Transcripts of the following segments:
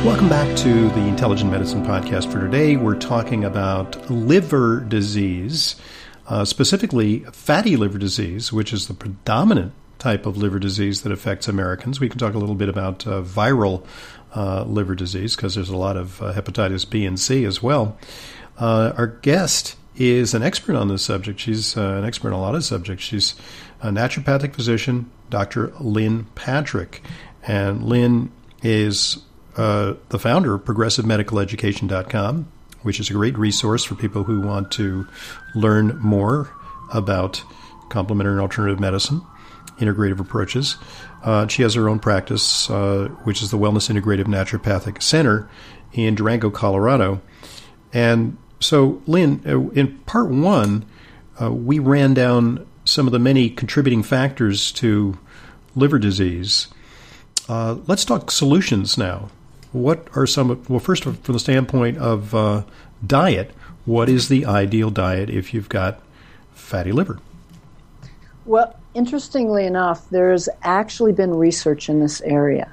Welcome back to the Intelligent Medicine Podcast. For today, we're talking about liver disease, specifically fatty liver disease, which is the predominant type of liver disease that affects Americans. We can talk a little bit about viral liver disease because there's a lot of hepatitis B and C as well. Our guest is an expert on this subject. She's an expert on a lot of subjects. She's a naturopathic physician, Dr. Lynn Patrick. And Lynn is the founder of ProgressiveMedicalEducation.com, which is a great resource for people who want to learn more about complementary and alternative medicine, integrative approaches. She has her own practice, which is the Wellness Integrative Naturopathic Center in Durango, Colorado. And so, Lynn, in part one, we ran down some of the many contributing factors to liver disease. Let's talk solutions now. What are some, well, first, from the standpoint of diet, what is the ideal diet if you've got fatty liver? Well, interestingly enough, there's actually been research in this area.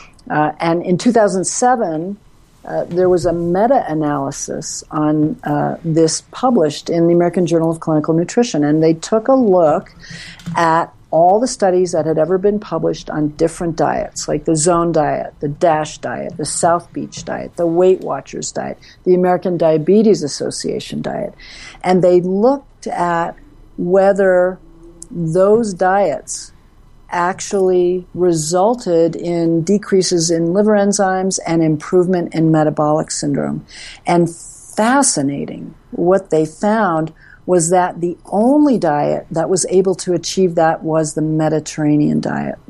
And in 2007, there was a meta-analysis on this published in the American Journal of Clinical Nutrition. And they took a look at all the studies that had ever been published on different diets, like the Zone diet, the DASH diet, the South Beach diet, the Weight Watchers diet, the American Diabetes Association diet. And they looked at whether those diets actually resulted in decreases in liver enzymes and improvement in metabolic syndrome. And fascinating, what they found was that the only diet that was able to achieve that was the Mediterranean diet.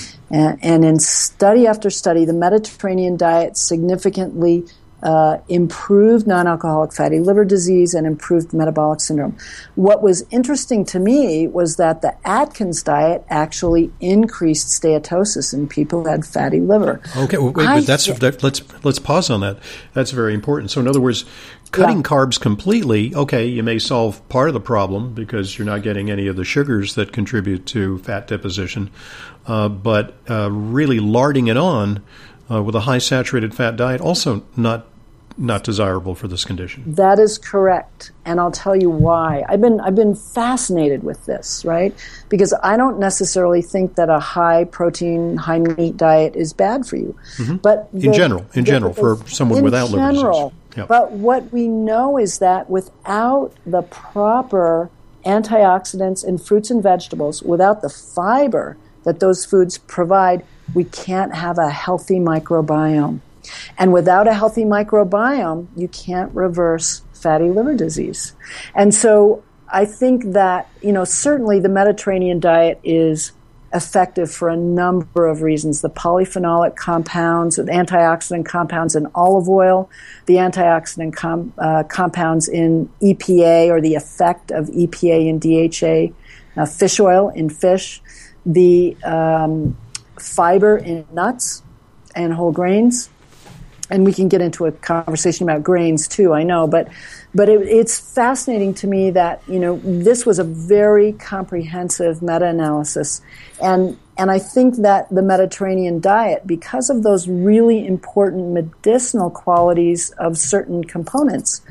And in study after study, the Mediterranean diet significantly improved non-alcoholic fatty liver disease and improved metabolic syndrome. What was interesting to me was that the Atkins diet actually increased steatosis in people who had fatty liver. Okay, well, wait, but let's pause on that. That's very important. So in other words, cutting carbs completely, okay, you may solve part of the problem because you're not getting any of the sugars that contribute to fat deposition, but really larding it on with a high saturated fat diet also not desirable for this condition. That is correct, and I'll tell you why. I've been fascinated with this, right? Because I don't necessarily think that a high protein, high meat diet is bad for you. Mm-hmm. But in general, for someone without liver disease. Yep. But what we know is that without the proper antioxidants in fruits and vegetables, without the fiber that those foods provide, we can't have a healthy microbiome. And without a healthy microbiome, you can't reverse fatty liver disease. And so I think that, certainly the Mediterranean diet is effective for a number of reasons. The polyphenolic compounds, the antioxidant compounds in olive oil, the antioxidant compounds in EPA, or the effect of EPA and DHA, fish oil in fish, the fiber in nuts and whole grains. And we can get into a conversation about grains too, I know, but it's fascinating to me that, this was a very comprehensive meta-analysis. And I think that the Mediterranean diet, because of those really important medicinal qualities of certain components,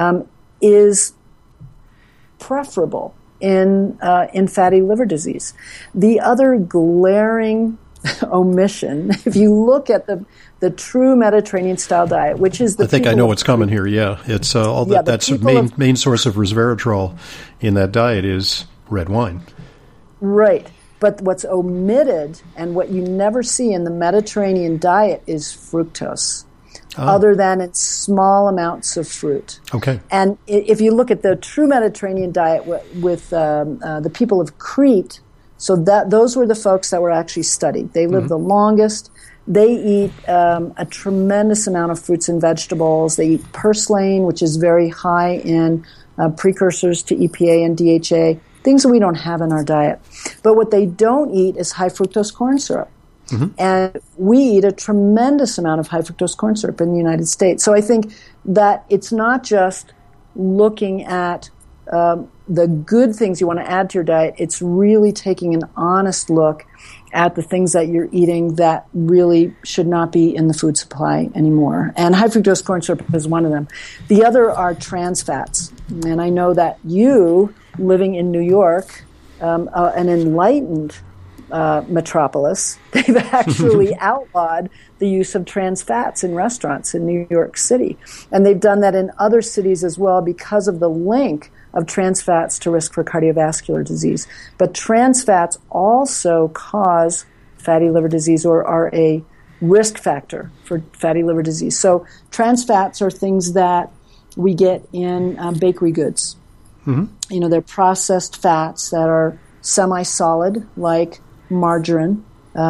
is preferable in fatty liver disease. The other glaring omission, if you look at the true Mediterranean style diet, which is I think I know what's coming here. Yeah, it's all that. That's the main source of resveratrol in that diet is red wine. Right, but what's omitted and what you never see in the Mediterranean diet is fructose, other than in small amounts of fruit. Okay. And if you look at the true Mediterranean diet with the people of Crete, so those were the folks that were actually studied. They lived the longest. They eat a tremendous amount of fruits and vegetables. They eat purslane, which is very high in precursors to EPA and DHA, things that we don't have in our diet. But what they don't eat is high fructose corn syrup. Mm-hmm. And we eat a tremendous amount of high fructose corn syrup in the United States. So I think that it's not just looking at the good things you want to add to your diet, it's really taking an honest look at the things that you're eating that really should not be in the food supply anymore. And high fructose corn syrup is one of them. The other are trans fats. And I know that you, living in New York, an enlightened metropolis, they've actually outlawed the use of trans fats in restaurants in New York City. And they've done that in other cities as well because of the link of trans fats to risk for cardiovascular disease. But trans fats also cause fatty liver disease or are a risk factor for fatty liver disease. So trans fats are things that we get in bakery goods. Mm-hmm. They're processed fats that are semi-solid, like margarine,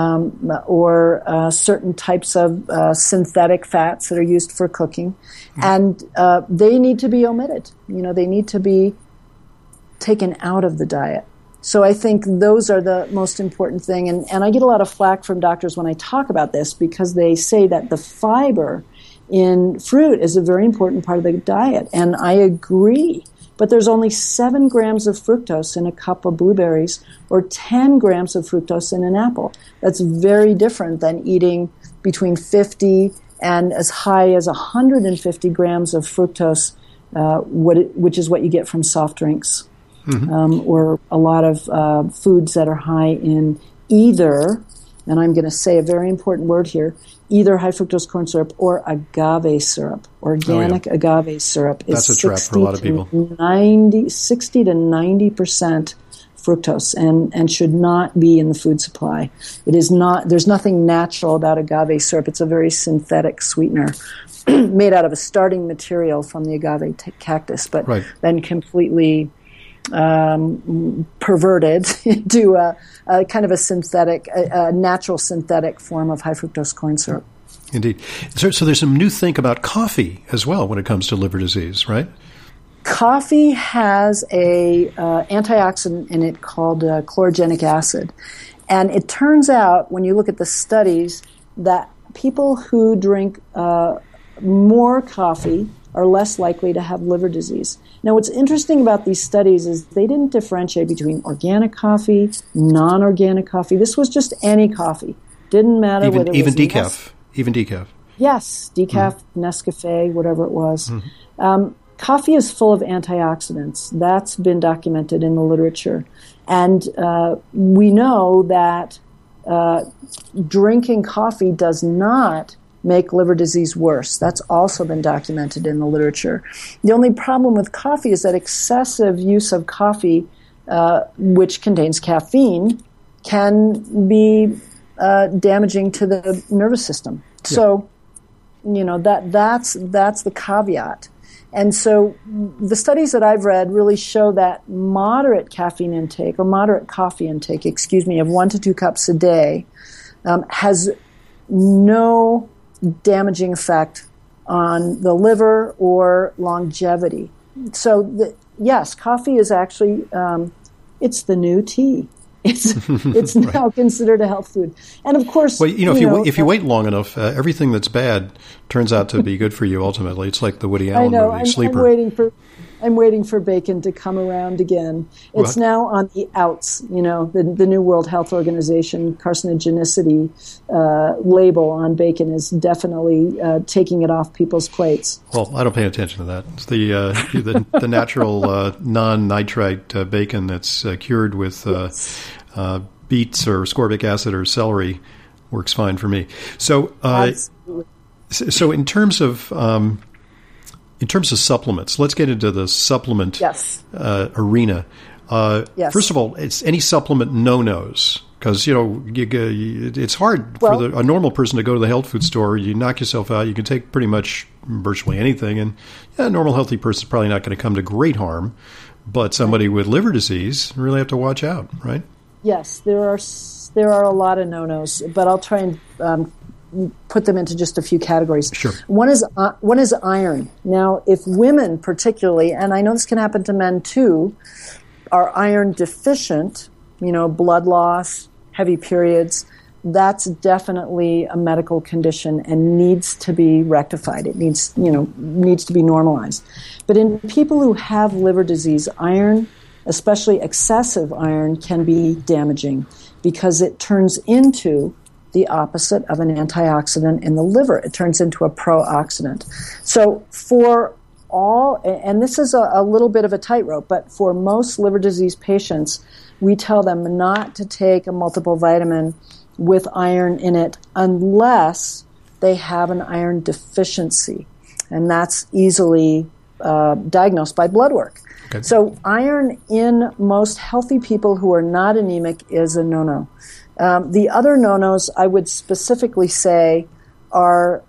or certain types of synthetic fats that are used for cooking. And they need to be omitted. They need to be taken out of the diet. So I think those are the most important thing. And I get a lot of flack from doctors when I talk about this because they say that the fiber in fruit is a very important part of the diet. And I agree. But there's only 7 grams of fructose in a cup of blueberries or 10 grams of fructose in an apple. That's very different than eating between 50 and as high as 150 grams of fructose, which is what you get from soft drinks, or a lot of foods that are high in either, and I'm going to say a very important word here, either high fructose corn syrup or agave syrup. Organic agave syrup is That's a trap for a lot of people. 60 to 90% fructose and should not be in the food supply. It is not. There's nothing natural about agave syrup. It's a very synthetic sweetener made out of a starting material from the agave cactus, but then completely perverted into a kind of a synthetic, a natural synthetic form of high fructose corn syrup. Indeed. So there's some new think about coffee as well when it comes to liver disease, right? Coffee has a antioxidant in it called chlorogenic acid. And it turns out, when you look at the studies, that people who drink more coffee are less likely to have liver disease. Now, what's interesting about these studies is they didn't differentiate between organic coffee, non-organic coffee. This was just any coffee. Didn't matter whether it was decaf. Even decaf. Yes, decaf, Nescafe, whatever it was. Coffee is full of antioxidants. That's been documented in the literature. And we know that drinking coffee does not make liver disease worse. That's also been documented in the literature. The only problem with coffee is that excessive use of coffee, which contains caffeine, can be damaging to the nervous system. Yeah. So, that's the caveat. And so the studies that I've read really show that moderate caffeine intake, or moderate coffee intake, of 1 to 2 cups a day, has no damaging effect on the liver or longevity. So, yes, coffee is actually, it's the new tea. It's now considered a health food. And of course, well, if you wait long enough, everything that's bad turns out to be good for you ultimately. It's like the Woody Allen movie, Sleeper. I'm waiting for bacon to come around again. It's now on the outs, the new World Health Organization carcinogenicity label on bacon is definitely taking it off people's plates. Well, I don't pay attention to that. It's the natural non-nitrite bacon that's cured with beets or ascorbic acid or celery works fine for me. So, so in terms of supplements, let's get into the supplement arena. First of all, it's any supplement no-nos, because it's hard for a normal person to go to the health food store. You knock yourself out. You can take pretty much virtually anything, and a normal healthy person is probably not going to come to great harm. But somebody with liver disease really have to watch out, right? Yes, there are a lot of no-nos, but I'll try and put them into just a few categories. Sure. One is iron. Now, if women particularly, and I know this can happen to men too, are iron deficient, blood loss, heavy periods, that's definitely a medical condition and needs to be rectified. It needs to be normalized. But in people who have liver disease, iron, especially excessive iron, can be damaging because it turns into the opposite of an antioxidant in the liver. It turns into a pro-oxidant. So for all, and this is a little bit of a tightrope, but for most liver disease patients, we tell them not to take a multiple vitamin with iron in it unless they have an iron deficiency. And that's easily diagnosed by blood work. Okay. So iron in most healthy people who are not anemic is a no-no. The other no-nos I would specifically say are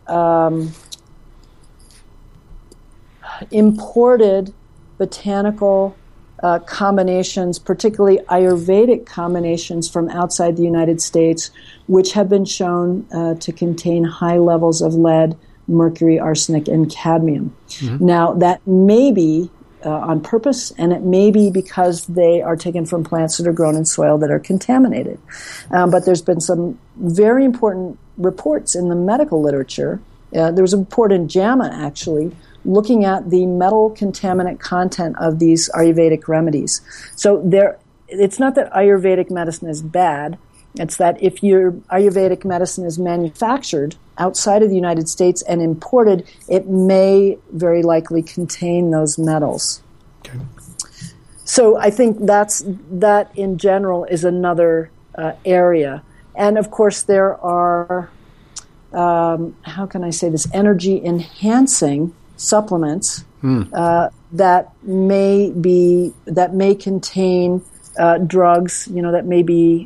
imported botanical combinations, particularly Ayurvedic combinations from outside the United States, which have been shown to contain high levels of lead, mercury, arsenic, and cadmium. Mm-hmm. Now, that may be on purpose, and it may be because they are taken from plants that are grown in soil that are contaminated. But there's been some very important reports in the medical literature. There was a report in JAMA, actually, looking at the metal contaminant content of these Ayurvedic remedies. So it's not that Ayurvedic medicine is bad. It's that if your Ayurvedic medicine is manufactured outside of the United States and imported, it may very likely contain those metals. Okay. So I think that in general is another area. And of course there are, how can I say this, energy enhancing supplements that may contain drugs, that may be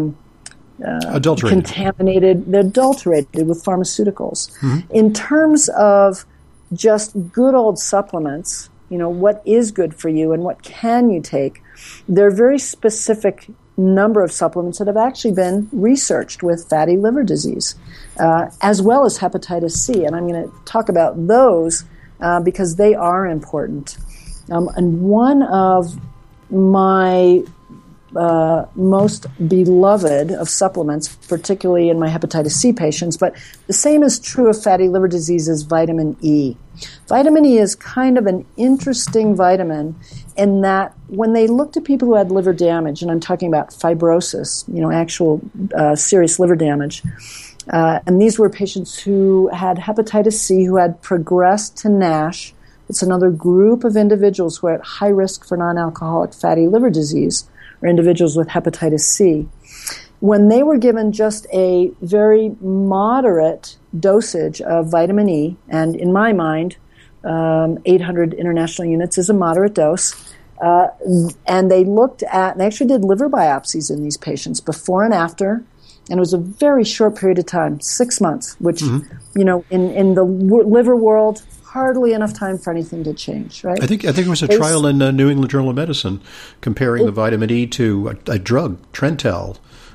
adulterated with pharmaceuticals. Mm-hmm. In terms of just good old supplements, what is good for you and what can you take, there are very specific number of supplements that have actually been researched with fatty liver disease, as well as hepatitis C. And I'm going to talk about those because they are important. And one of my most beloved of supplements, particularly in my hepatitis C patients, but the same is true of fatty liver disease, is vitamin E. Vitamin E is kind of an interesting vitamin in that when they looked at people who had liver damage, and I'm talking about fibrosis, actual serious liver damage, and these were patients who had hepatitis C who had progressed to NASH. It's another group of individuals who are at high risk for non-alcoholic fatty liver disease, or individuals with hepatitis C. When they were given just a very moderate dosage of vitamin E, and in my mind, 800 international units is a moderate dose, and they actually did liver biopsies in these patients before and after, and it was a very short period of time, 6 months, which, in the liver world, hardly enough time for anything to change, right? I think there was a trial in New England Journal of Medicine comparing the vitamin E to a drug, Trentel,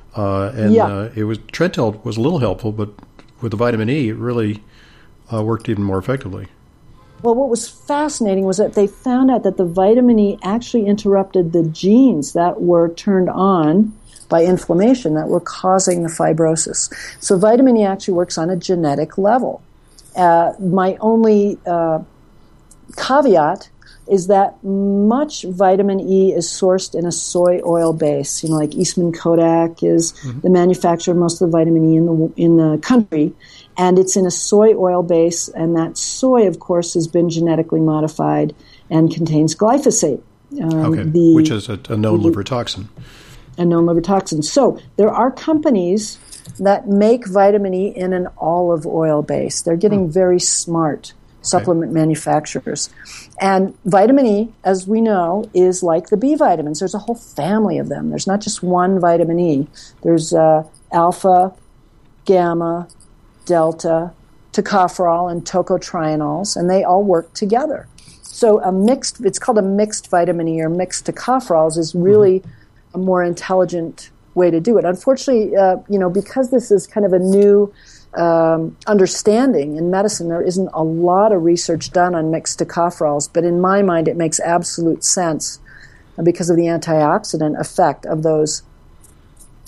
Trentel was a little helpful, but with the vitamin E, it really worked even more effectively. Well, what was fascinating was that they found out that the vitamin E actually interrupted the genes that were turned on by inflammation that were causing the fibrosis. So vitamin E actually works on a genetic level. My only caveat is that much vitamin E is sourced in a soy oil base. Like Eastman Kodak is the manufacturer of most of the vitamin E in the country, and it's in a soy oil base, and that soy, of course, has been genetically modified and contains glyphosate. Which is a known liver toxin. A known liver toxin. So there are companies that make vitamin E in an olive oil base. They're getting very smart, supplement manufacturers. And vitamin E, as we know, is like the B vitamins. There's a whole family of them. There's not just one vitamin E. There's alpha, gamma, delta, tocopherol, and tocotrienols, and they all work together. So it's called a mixed vitamin E or mixed tocopherols is really a more intelligent way to do it. Unfortunately, because this is kind of a new understanding in medicine, there isn't a lot of research done on mixed tocopherols, but in my mind it makes absolute sense because of the antioxidant effect of those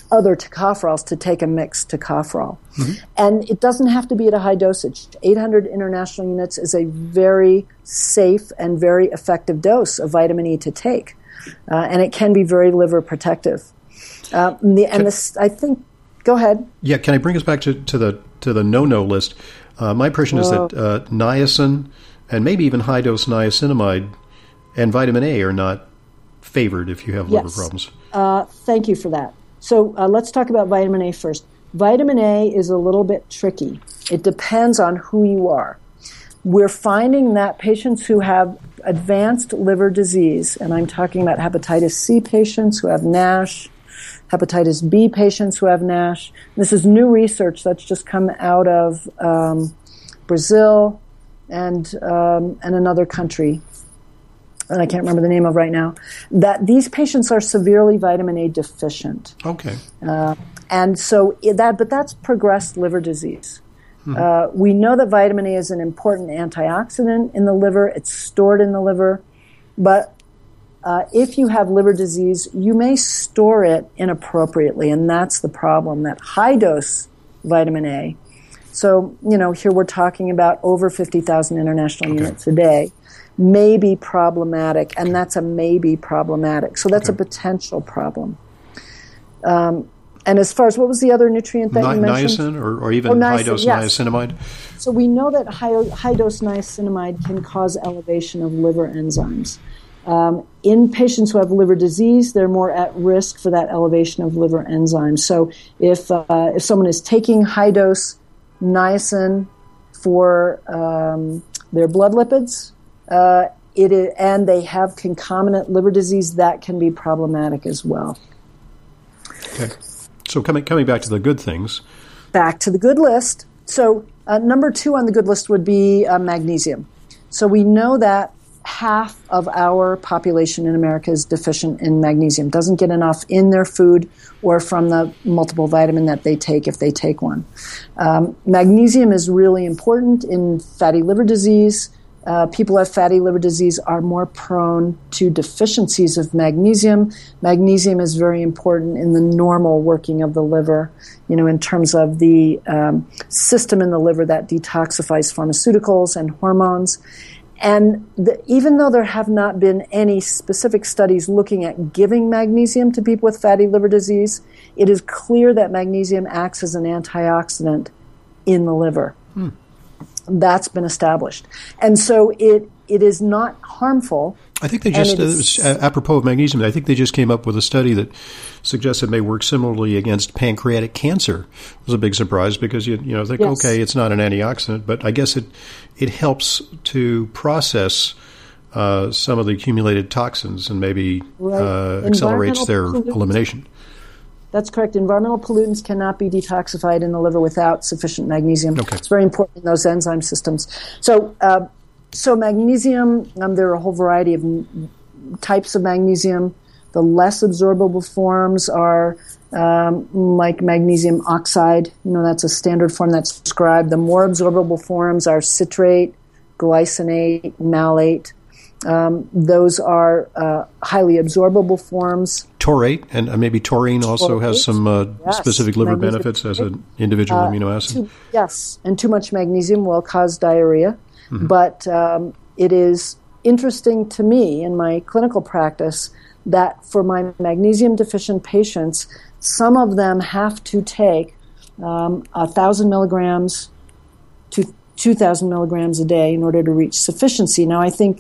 other tocopherols to take a mixed tocopherol. Mm-hmm. And it doesn't have to be at a high dosage. 800 international units is a very safe and very effective dose of vitamin E to take. And it can be very liver protective. I think, go ahead. Yeah, can I bring us back to the no-no list? My impression is that niacin and maybe even high-dose niacinamide and vitamin A are not favored if you have liver problems. Thank you for that. So let's talk about vitamin A first. Vitamin A is a little bit tricky. It depends on who you are. We're finding that patients who have advanced liver disease, and I'm talking about hepatitis C patients who have NASH, hepatitis B patients who have NASH. This is new research that's just come out of Brazil and another country, and I can't remember the name of right now, that these patients are severely vitamin A deficient. Okay. And so but that's progressed liver disease. We know that vitamin A is an important antioxidant in the liver. It's stored in the liver. But if you have liver disease, you may store it inappropriately, and that's the problem, that high-dose vitamin A. So, here we're talking about over 50,000 international units a day, may be problematic, and that's a maybe problematic. So that's a potential problem. And as far as, what was the other nutrient that you mentioned? Niacin or even high-dose niacinamide? So we know that high-dose niacinamide can cause elevation of liver enzymes. In patients who have liver disease, they're more at risk for that elevation of liver enzymes. So if someone is taking high-dose niacin for their blood lipids, and they have concomitant liver disease, that can be problematic as well. Okay. So coming back to the good things. Back to the good list. So number 2 on the good list would be magnesium. So we know that half of our population in America is deficient in magnesium, doesn't get enough in their food or from the multiple vitamin that they take if they take one. Magnesium is really important in fatty liver disease. People who have fatty liver disease are more prone to deficiencies of magnesium. Magnesium is very important in the normal working of the liver, in terms of the system in the liver that detoxifies pharmaceuticals and hormones. And even though there have not been any specific studies looking at giving magnesium to people with fatty liver disease, it is clear that magnesium acts as an antioxidant in the liver. That's been established. And so it is not harmful. I think they just, apropos of magnesium, I think they just came up with a study that suggests it may work similarly against pancreatic cancer. It was a big surprise because you think, okay, it's not an antioxidant, but I guess it helps to process some of the accumulated toxins and maybe accelerates their elimination. That's correct. Environmental pollutants cannot be detoxified in the liver without sufficient magnesium. Okay. It's very important in those enzyme systems. So magnesium, there are a whole variety of types of magnesium. The less absorbable forms are like magnesium oxide. That's a standard form that's prescribed. The more absorbable forms are citrate, glycinate, malate. Those are highly absorbable forms. Taurate, and maybe taurine also has some specific liver benefits as an individual amino acid. Yes, and too much magnesium will cause diarrhea. Mm-hmm. But it is interesting to me in my clinical practice that for my magnesium-deficient patients, some of them have to take 1,000 milligrams to 2,000 milligrams a day in order to reach sufficiency. Now, I think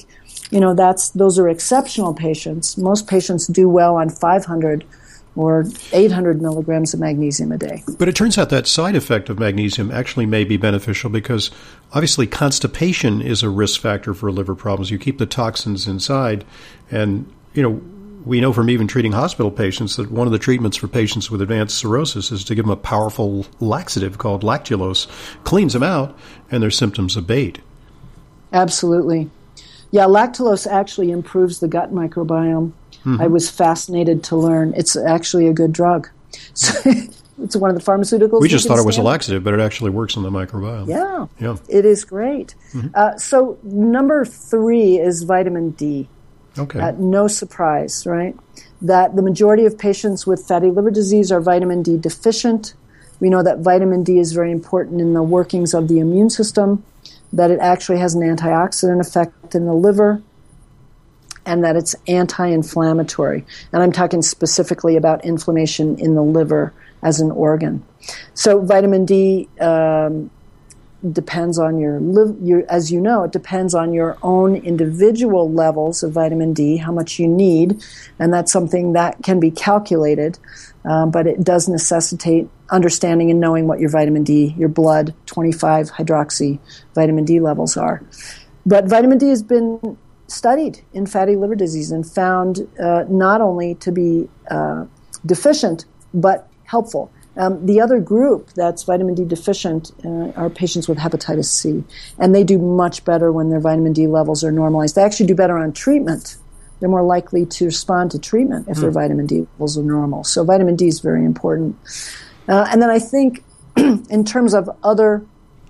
those are exceptional patients. Most patients do well on 500 or 800 milligrams of magnesium a day. But it turns out that side effect of magnesium actually may be beneficial because obviously constipation is a risk factor for liver problems. You keep the toxins inside, and we know from even treating hospital patients that one of the treatments for patients with advanced cirrhosis is to give them a powerful laxative called lactulose. Cleans them out, and their symptoms abate. Absolutely. Yeah, lactulose actually improves the gut microbiome. Mm-hmm. I was fascinated to learn. It's actually a good drug. So it's one of the pharmaceuticals. We just thought it was a laxative, but it actually works on the microbiome. Yeah. It is great. Mm-hmm. So number 3 is vitamin D. Okay. No surprise, right? That the majority of patients with fatty liver disease are vitamin D deficient. We know that vitamin D is very important in the workings of the immune system, that it actually has an antioxidant effect in the liver, and that it's anti-inflammatory. And I'm talking specifically about inflammation in the liver as an organ. So vitamin D depends on your, as you know, it depends on your own individual levels of vitamin D, how much you need, and that's something that can be calculated, but it does necessitate understanding and knowing what your vitamin D, your blood 25-hydroxy vitamin D levels are. But vitamin D has been studied in fatty liver disease and found not only to be deficient, but helpful. The other group that's vitamin D deficient are patients with hepatitis C, and they do much better when their vitamin D levels are normalized. They actually do better on treatment. They're more likely to respond to treatment if their vitamin D levels are normal. So vitamin D is very important. And then I think in terms of other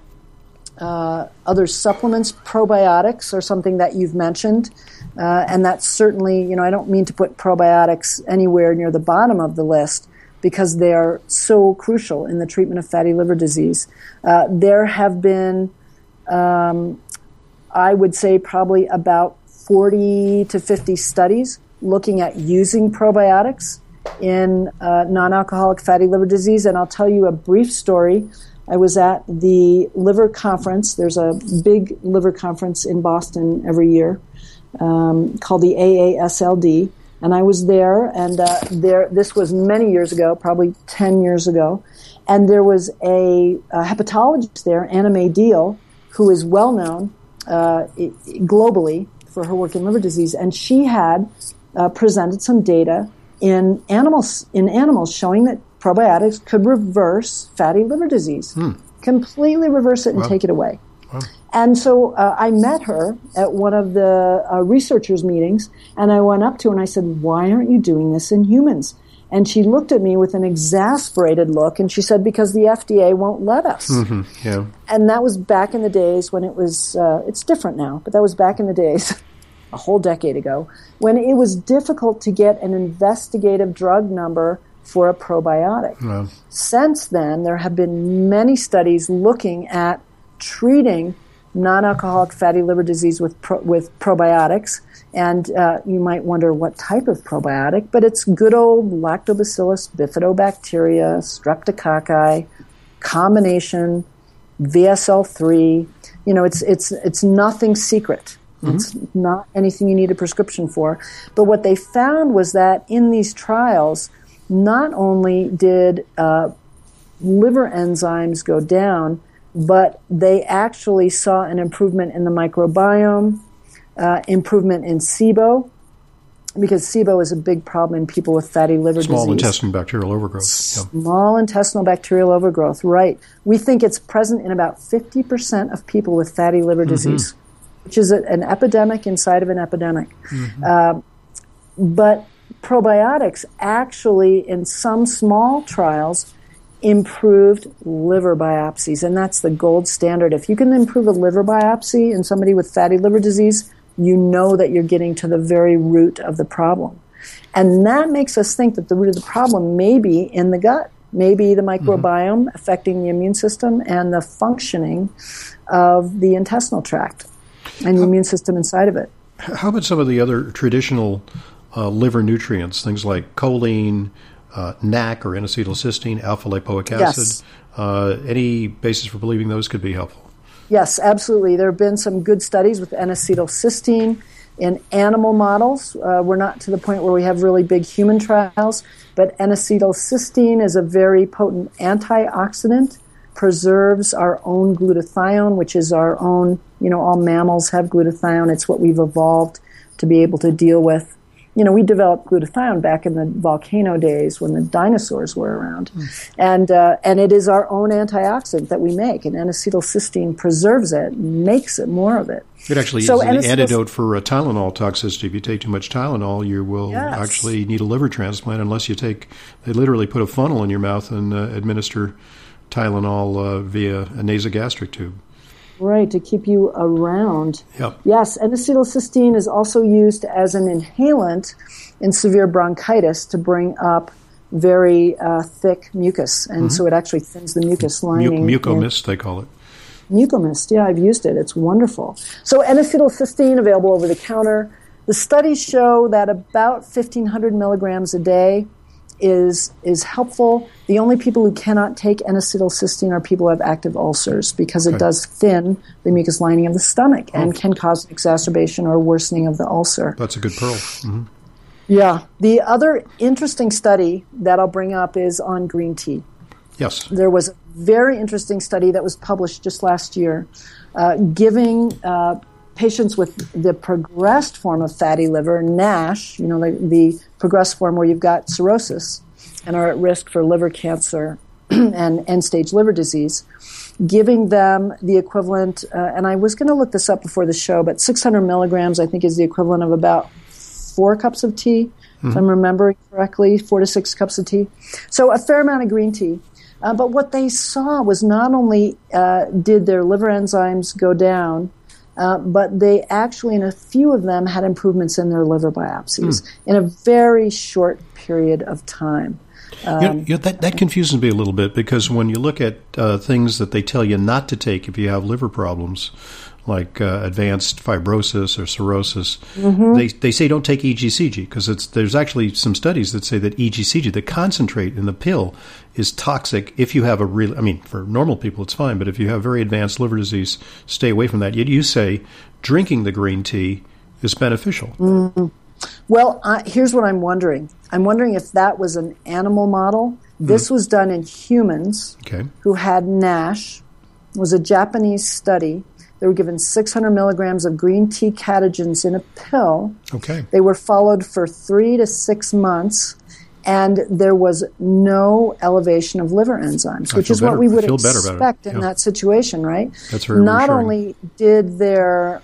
supplements, probiotics are something that you've mentioned, and that's certainly, I don't mean to put probiotics anywhere near the bottom of the list, because they are so crucial in the treatment of fatty liver disease. There have been, I would say, probably about 40 to 50 studies looking at using probiotics in non-alcoholic fatty liver disease. And I'll tell you a brief story. I was at the liver conference. There's a big liver conference in Boston every year called the AASLD. And I was there, and this was many years ago, probably 10 years ago, and there was a hepatologist there, Anna Mae Deal, who is well known globally for her work in liver disease, and she had presented some data in animals showing that probiotics could reverse fatty liver disease, completely reverse it and take it away. Wow. And so I met her at one of the researchers' meetings, and I went up to her and I said, "Why aren't you doing this in humans?" And she looked at me with an exasperated look, and she said, "Because the FDA won't let us." Mm-hmm. Yeah. And that was back in the days when it was, it's different now, but that was back in the days, a whole decade ago, when it was difficult to get an investigative drug number for a probiotic. Wow. Since then, there have been many studies looking at treating non-alcoholic fatty liver disease with probiotics, and you might wonder what type of probiotic, but it's good old Lactobacillus bifidobacteria, streptococci, combination, VSL3. It's nothing secret. Mm-hmm. It's not anything you need a prescription for. But what they found was that in these trials, not only did liver enzymes go down, but they actually saw an improvement in the microbiome, improvement in SIBO, because SIBO is a big problem in people with fatty liver disease. Small intestinal bacterial overgrowth. Small intestinal bacterial overgrowth, right. We think it's present in about 50% of people with fatty liver disease, which is an epidemic inside of an epidemic. Mm-hmm. But probiotics actually, in some small trials, improved liver biopsies, and that's the gold standard. If you can improve a liver biopsy in somebody with fatty liver disease, you know that you're getting to the very root of the problem. And that makes us think that the root of the problem may be in the gut, maybe the microbiome affecting the immune system and the functioning of the intestinal tract and the immune system inside of it. How about some of the other traditional liver nutrients, things like choline, NAC or N-acetylcysteine, alpha-lipoic acid? Yes. Any basis for believing those could be helpful? Yes, absolutely. There have been some good studies with N-acetylcysteine in animal models. We're not to the point where we have really big human trials, but N-acetylcysteine is a very potent antioxidant, preserves our own glutathione, which is our own, all mammals have glutathione. It's what we've evolved to be able to deal with. We developed glutathione back in the volcano days when the dinosaurs were around. And it is our own antioxidant that we make, and N-acetylcysteine preserves it, makes it more of it. It actually is an antidote for Tylenol toxicity. If you take too much Tylenol, you will actually need a liver transplant unless they literally put a funnel in your mouth and administer Tylenol via a nasogastric tube. Right, to keep you around. Yep. Yes, N-acetylcysteine is also used as an inhalant in severe bronchitis to bring up very thick mucus, and so it actually thins the mucus lining. Mucomist, they call it. Mucomist, yeah, I've used it. It's wonderful. So N-acetylcysteine available over the counter. The studies show that about 1,500 milligrams a day is helpful. The only people who cannot take N-acetylcysteine are people who have active ulcers because it does thin the mucus lining of the stomach and can cause an exacerbation or worsening of the ulcer. That's a good pearl. Mm-hmm. Yeah. The other interesting study that I'll bring up is on green tea. Yes. There was a very interesting study that was published just last year giving patients with the progressed form of fatty liver, NASH, the progressed form where you've got cirrhosis and are at risk for liver cancer and end-stage liver disease, giving them the equivalent, and I was going to look this up before the show, but 600 milligrams I think is the equivalent of about 4 cups of tea, if I'm remembering correctly, 4 to 6 cups of tea. So a fair amount of green tea. But what they saw was not only did their liver enzymes go down, but they actually, in a few of them, had improvements in their liver biopsies in a very short period of time. That confuses me a little bit because when you look at things that they tell you not to take if you have liver problems, like advanced fibrosis or cirrhosis, they say don't take EGCG because there's actually some studies that say that EGCG, the concentrate in the pill, is toxic if you have for normal people it's fine, but if you have very advanced liver disease, stay away from that. Yet you say drinking the green tea is beneficial. Well, here's what I'm wondering. I'm wondering if that was an animal model. This was done in humans who had NASH. It was a Japanese study. They were given 600 milligrams of green tea catagens in a pill. They were followed for 3 to 6 months, and there was no elevation of liver enzymes, which is what we would expect in that situation, right? That's very Not reassuring. only did their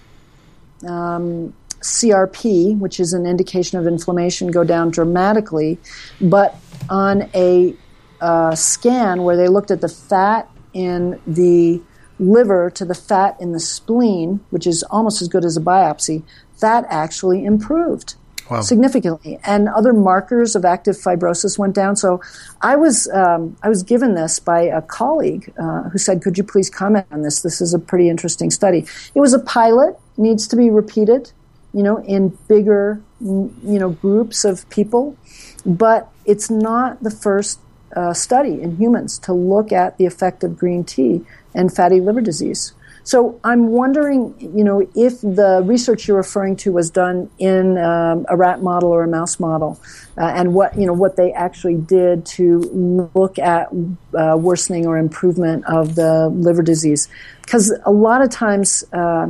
CRP, which is an indication of inflammation, go down dramatically, but on a scan where they looked at the fat in the liver to the fat in the spleen, which is almost as good as a biopsy, that actually improved significantly. And other markers of active fibrosis went down. So I was given this by a colleague who said, could you please comment on this? This is a pretty interesting study. It was a pilot, needs to be repeated, in bigger, groups of people. But it's not the first study in humans to look at the effect of green tea and fatty liver disease. So I'm wondering, if the research you're referring to was done in a rat model or a mouse model, and what they actually did to look at worsening or improvement of the liver disease. Because a lot of times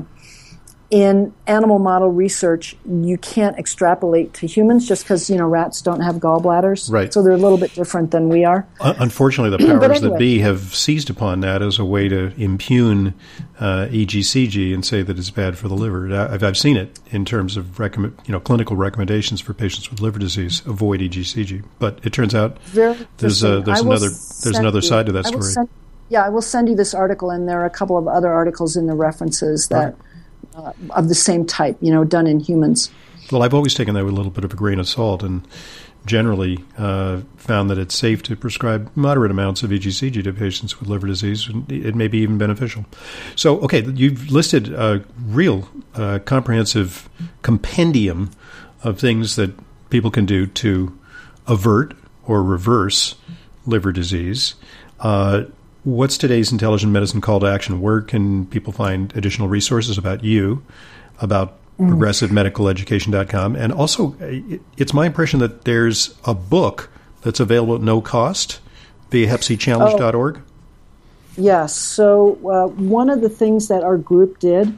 in animal model research, you can't extrapolate to humans just because, rats don't have gallbladders. Right. So they're a little bit different than we are. Unfortunately, the powers that be have seized upon that as a way to impugn EGCG and say that it's bad for the liver. I've seen it in terms of clinical recommendations for patients with liver disease, avoid EGCG. But it turns out there's another side to that story. I will send you this article, and there are a couple of other articles in the references that of the same type, done in humans. Well, I've always taken that with a little bit of a grain of salt and generally found that it's safe to prescribe moderate amounts of EGCG to patients with liver disease. It may be even beneficial. So, okay, you've listed a real comprehensive compendium of things that people can do to avert or reverse liver disease. What's today's Intelligent Medicine call to action? Where can people find additional resources about you, about progressivemedicaleducation.com? And also, it's my impression that there's a book that's available at no cost via hepcchallenge.org. Yes. So one of the things that our group did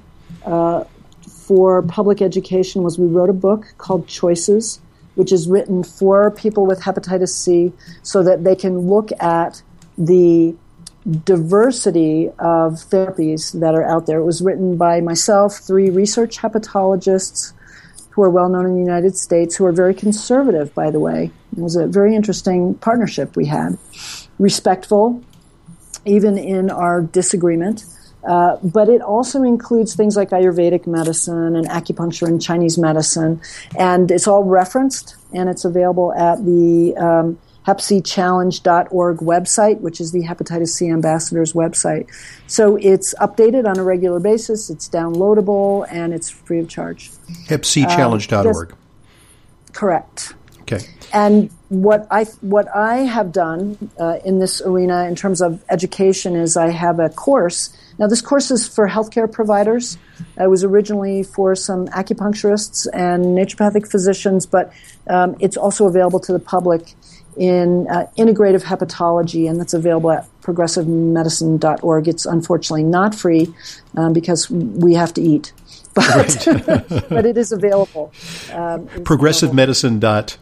for public education was we wrote a book called Choices, which is written for people with hepatitis C so that they can look at the diversity of therapies that are out there. It was written by myself, 3 research hepatologists who are well known in the United States, who are very conservative, by the way. It was a very interesting partnership we had. Respectful, even in our disagreement, But it also includes things like Ayurvedic medicine and acupuncture and Chinese medicine. And it's all referenced, and it's available at the hepcchallenge.org website, which is the Hepatitis C Ambassadors website. So it's updated on a regular basis, it's downloadable, and it's free of charge. hepcchallenge.org. Correct. Okay. And what I have done in this arena in terms of education is I have a course. Now, this course is for healthcare providers. It was originally for some acupuncturists and naturopathic physicians, but it's also available to the public in integrative hepatology, and that's available at progressivemedicine.org. It's unfortunately not free because we have to eat, but but it is available. Progressivemedicine.org?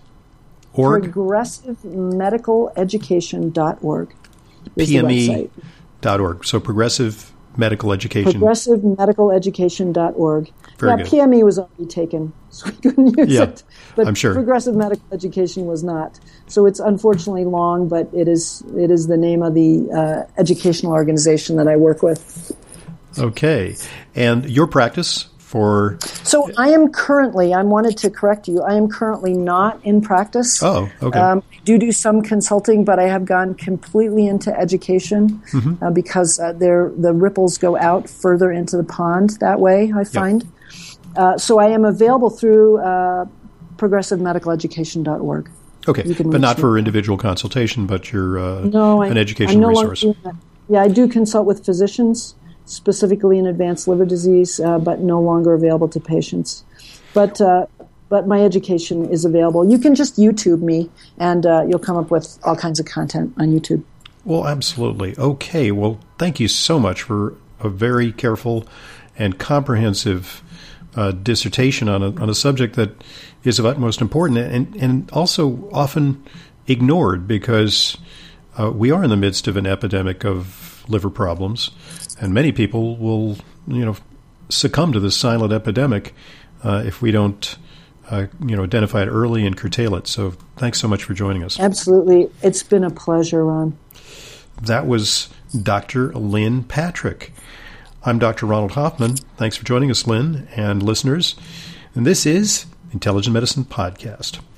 Progressivemedical.education.org is the website. PME.org. So Progressive Medical Education. Progressivemedical.education.org. Very good. PME was already taken, so we couldn't use it. But I'm sure. Progressive Medical Education was not. So it's unfortunately long, but it is the name of the educational organization that I work with. Okay. And your practice for... So I wanted to correct you, I am currently not in practice. Oh, okay. I do some consulting, but I have gone completely into education because the ripples go out further into the pond that way, I find. So I am available through progressivemedical.education.org. Okay, but not for individual consultation, but you're an educational resource. I do consult with physicians, specifically in advanced liver disease, but no longer available to patients. But my education is available. You can just YouTube me, and you'll come up with all kinds of content on YouTube. Well, absolutely. Okay, well, thank you so much for a very careful and comprehensive dissertation on a subject that is of utmost importance and also often ignored because we are in the midst of an epidemic of liver problems, and many people will, succumb to this silent epidemic if we don't, identify it early and curtail it. So thanks so much for joining us. Absolutely. It's been a pleasure, Ron. That was Dr. Lynn Patrick. I'm Dr. Ronald Hoffman. Thanks for joining us, Lynn, and listeners. And this is Intelligent Medicine Podcast.